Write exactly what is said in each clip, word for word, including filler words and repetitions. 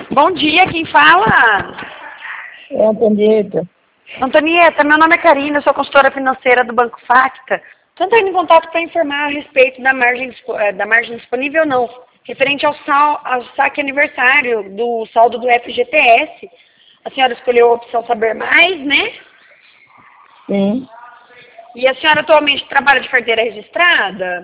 Bom dia, quem fala? É, Antonieta. Antonieta, meu nome é Karina, eu sou consultora financeira do Banco Facta. Estou entrando em contato para informar a respeito da margem, da margem disponível, não, referente ao, sal, ao saque aniversário do saldo do F G T S. A senhora escolheu a opção Saber Mais, né? Sim. E a senhora atualmente trabalha de carteira registrada?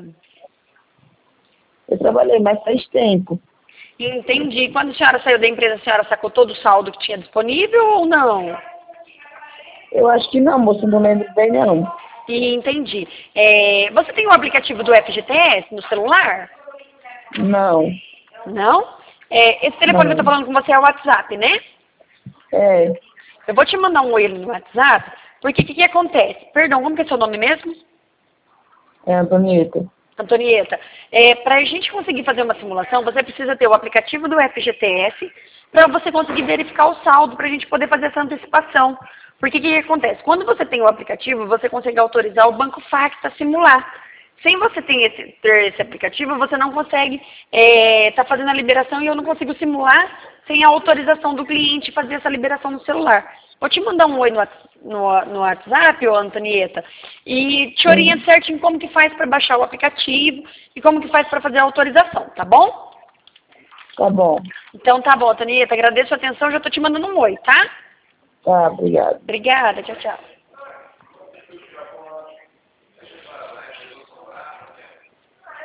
Eu trabalhei, mas faz tempo. Entendi. Quando a senhora saiu da empresa, a senhora sacou todo o saldo que tinha disponível ou não? Eu acho que não, moço, não lembro bem, não. Entendi. É, você tem o aplicativo do F G T S no celular? Não. Não? É, esse telefone que eu Não. estou falando com você é o WhatsApp, né? É, Eu vou te mandar um oi no WhatsApp, porque o que, que acontece? Perdão, como que é seu nome mesmo? é Antonieta. Antonieta, é, para a gente conseguir fazer uma simulação, você precisa ter o aplicativo do F G T S para você conseguir verificar o saldo, para a gente poder fazer essa antecipação. Porque o que, que acontece? Quando você tem o aplicativo, você consegue autorizar o Banco Facta a simular. Sem você ter esse, ter esse aplicativo, você não consegue estar é, tá fazendo a liberação e eu não consigo simular sem a autorização do cliente fazer essa liberação no celular. Vou te mandar um oi no, no, no WhatsApp, ô Antonieta, e te oriento Sim. certinho como que faz para baixar o aplicativo e como que faz para fazer a autorização, tá bom? Tá bom. Então tá bom, Antonieta, agradeço a atenção, já estou te mandando um oi, tá? Tá, obrigado. Obrigada, tchau, tchau.